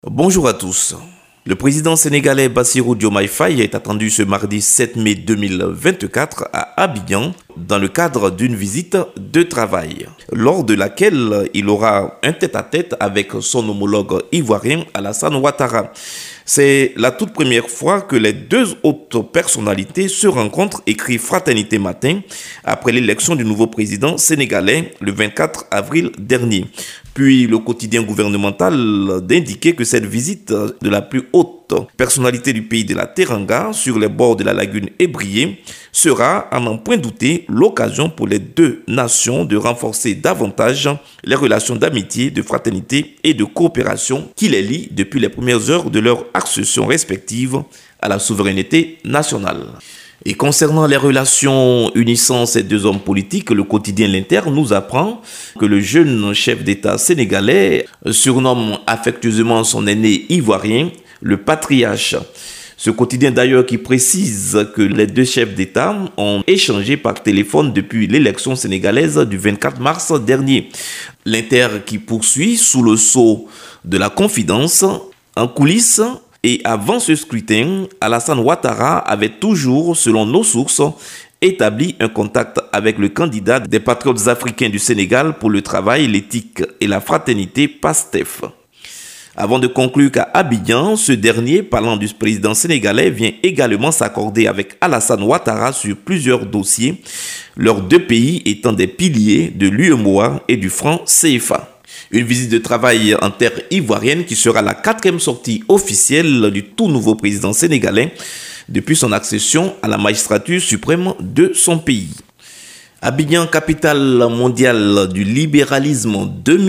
Bonjour à tous. Le président sénégalais Bassirou Diomaye Faye est attendu ce mardi 7 mai 2024 à Abidjan dans le cadre d'une visite de travail, lors de laquelle il aura un tête-à-tête avec son homologue ivoirien Alassane Ouattara. C'est la toute première fois que les deux hautes personnalités se rencontrent, écrit Fraternité Matin, après l'élection du nouveau président sénégalais le 24 avril dernier. Puis le quotidien gouvernemental d'indiquer que cette visite de la plus haute personnalité du pays de la Teranga sur les bords de la lagune Ébrié sera, à n'en point douter, l'occasion pour les deux nations de renforcer davantage les relations d'amitié, de fraternité et de coopération qui les lient depuis les premières heures de leur accession respective à la souveraineté nationale. Et concernant les relations unissant ces deux hommes politiques, le quotidien L'Inter nous apprend que le jeune chef d'État sénégalais surnomme affectueusement son aîné ivoirien le patriarche. Ce quotidien d'ailleurs qui précise que les deux chefs d'État ont échangé par téléphone depuis l'élection sénégalaise du 24 mars dernier. L'Inter qui poursuit sous le sceau de la confidence en coulisses. Et avant ce scrutin, Alassane Ouattara avait toujours, selon nos sources, établi un contact avec le candidat des patriotes africains du Sénégal pour le travail, l'éthique et la fraternité, PASTEF. Avant de conclure qu'à Abidjan, ce dernier, parlant du président sénégalais, vient également s'accorder avec Alassane Ouattara sur plusieurs dossiers, leurs deux pays étant des piliers de l'UEMOA et du franc CFA. Une visite de travail en terre ivoirienne qui sera la 4e sortie officielle du tout nouveau président sénégalais depuis son accession à la magistrature suprême de son pays. Abidjan, capitale mondiale du libéralisme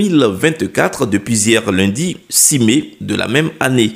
2024 depuis hier lundi 6 mai de la même année.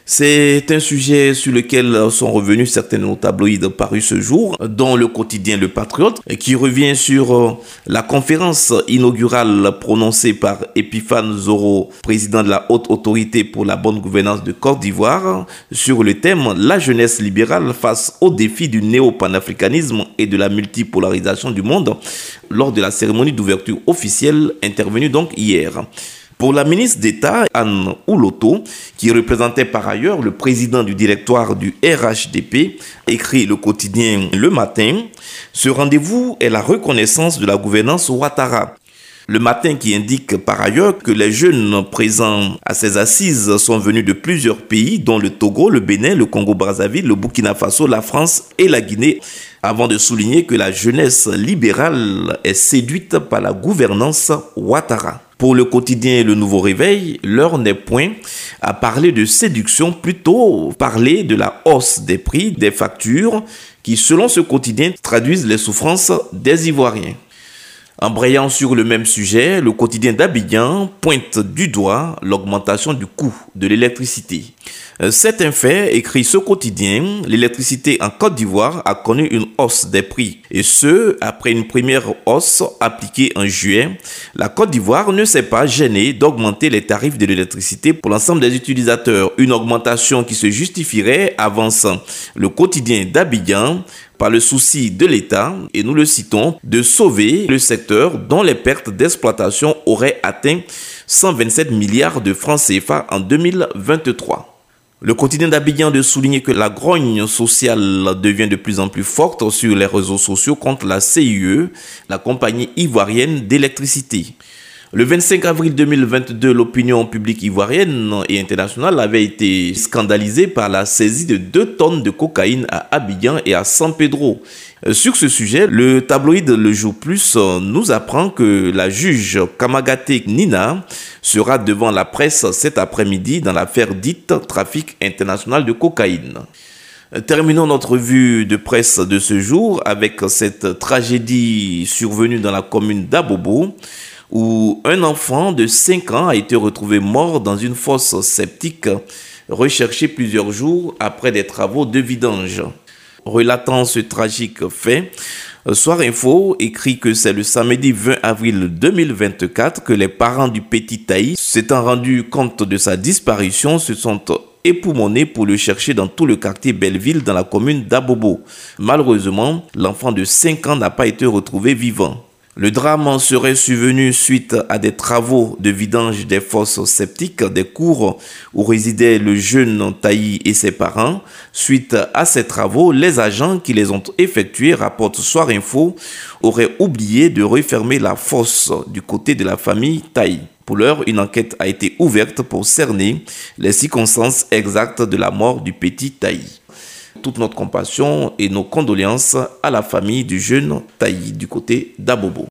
C'est un sujet sur lequel sont revenus certains tabloïds parus ce jour, dont le quotidien Le Patriote, qui revient sur la conférence inaugurale prononcée par Epiphane Zoro, président de la Haute Autorité pour la bonne gouvernance de Côte d'Ivoire, sur le thème « La jeunesse libérale face aux défis du néo-panafricanisme et de la multipolarisation du monde » lors de la cérémonie d'ouverture officielle intervenue donc hier. Pour la ministre d'État, Anne Ouloto, qui représentait par ailleurs le président du directoire du RHDP, écrit le quotidien Le Matin, ce rendez-vous est la reconnaissance de la gouvernance Ouattara. Le Matin qui indique par ailleurs que les jeunes présents à ces assises sont venus de plusieurs pays, dont le Togo, le Bénin, le Congo-Brazzaville, le Burkina Faso, la France et la Guinée, avant de souligner que la jeunesse libérale est séduite par la gouvernance Ouattara. Pour le quotidien Le Nouveau Réveil, l'heure n'est point à parler de séduction, plutôt parler de la hausse des prix des factures qui, selon ce quotidien, traduisent les souffrances des Ivoiriens. Embrayant sur le même sujet, le quotidien d'Abidjan pointe du doigt l'augmentation du coût de l'électricité. C'est un fait, écrit ce quotidien, l'électricité en Côte d'Ivoire a connu une hausse des prix. Et ce, après une première hausse appliquée en juillet, la Côte d'Ivoire ne s'est pas gênée d'augmenter les tarifs de l'électricité pour l'ensemble des utilisateurs. Une augmentation qui se justifierait, avance le quotidien d'Abidjan, par le souci de l'État, et nous le citons, de sauver le secteur dont les pertes d'exploitation auraient atteint 127 milliards de francs CFA en 2023. Le quotidien d'Abidjan de souligner que la grogne sociale devient de plus en plus forte sur les réseaux sociaux contre la CIE, la compagnie ivoirienne d'électricité. Le 25 avril 2022, l'opinion publique ivoirienne et internationale avait été scandalisée par la saisie de 2 tonnes de cocaïne à Abidjan et à San Pedro. Sur ce sujet, le tabloïd Le Jour Plus nous apprend que la juge Kamagaté Nina sera devant la presse cet après-midi dans l'affaire dite trafic international de cocaïne. Terminons notre revue de presse de ce jour avec cette tragédie survenue dans la commune d'Abobo, où un enfant de 5 ans a été retrouvé mort dans une fosse septique, recherché plusieurs jours après des travaux de vidange. Relatant ce tragique fait, Soir Info écrit que c'est le samedi 20 avril 2024 que les parents du petit Taï, s'étant rendus compte de sa disparition, se sont époumonés pour le chercher dans tout le quartier Belleville dans la commune d'Abobo. Malheureusement, l'enfant de 5 ans n'a pas été retrouvé vivant. Le drame serait survenu suite à des travaux de vidange des fosses septiques des cours où résidait le jeune Taï et ses parents. Suite à ces travaux, les agents qui les ont effectués, rapportent Soir Info, auraient oublié de refermer la fosse du côté de la famille Taï. Pour l'heure, une enquête a été ouverte pour cerner les circonstances exactes de la mort du petit Taï. Toute notre compassion et nos condoléances à la famille du jeune Taï du côté d'Abobo.